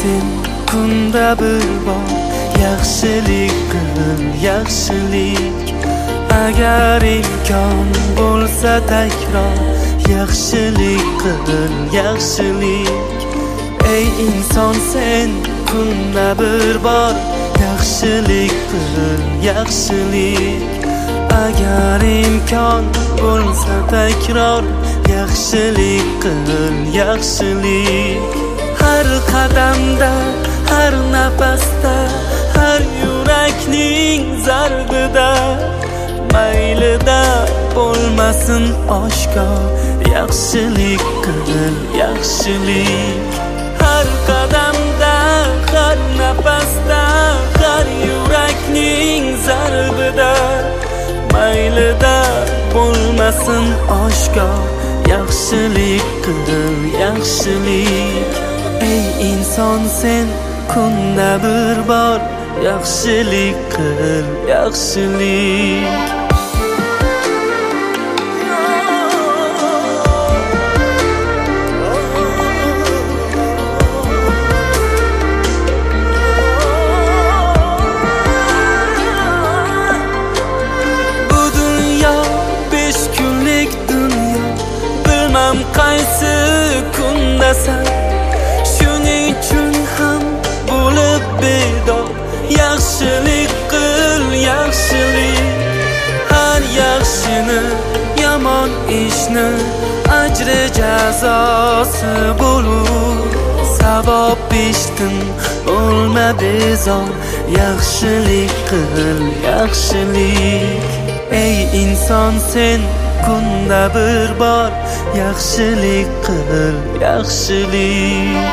sen kunda bir bor yaxshilik qil, yaxshilik. Agar imkon bo'lsa takror yaxshilik qil, yaxshilik. Ey inson sen kunda bir bor yaxshilik qil, yaxshilik. Agar imkon bo'lsa takror yaxshilik qil, yaxshilik. Har qadamda, har nafasda, har yurakning zarbida maylida bo'lmasin oshkor yaxshilik qil, yaxshilik. Har qadamda, har nafasda, har yurakning zarbida maylida bo'lmasin oshkor yaxshilik qil, yaxshilik. Ey inson sen kunda bir bor yaxshilik qil, yaxshilik. Qaysi kundasan, shuning uchun ham bo'lib bedor yaxshilik qil, yaxshilik. Har yaxshini, yomon ishni ajri jazosi bo'lur. Savob eshitdim, bo'lma bezor yaxshilik qil, yaxshilik. Ey inson sen kunda bir bor yaxshilik qil, yaxshilik.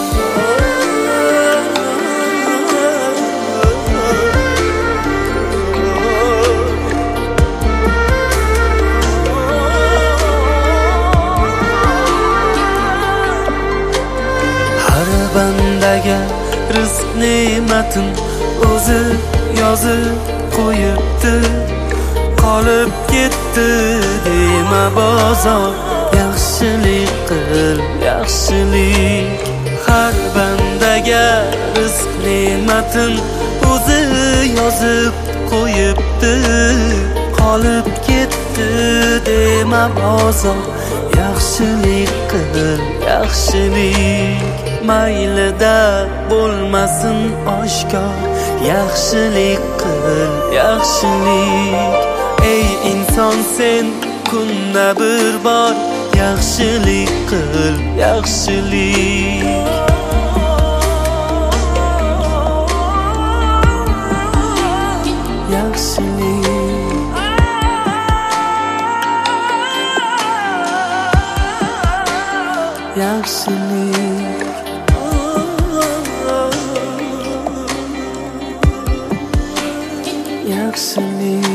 Har bandaga rizq ne'matin o'zi yozib qo'yibdi. Qolib ketdi dema bozor yaxshilik qil, yaxshilik. Har bandaga rizq ne'matin o'zi yozib qo'yibdi. Qolib ketdi dema bozor yaxshilik qil, yaxshilik. Maylida bo'lmasin oshkor yaxshilik qil, yaxshilik. Ey inson sen kunda bir bor yaxshilik qil, yaxshilik. Yaxshilik. Yaxshilik. Yaxshilik.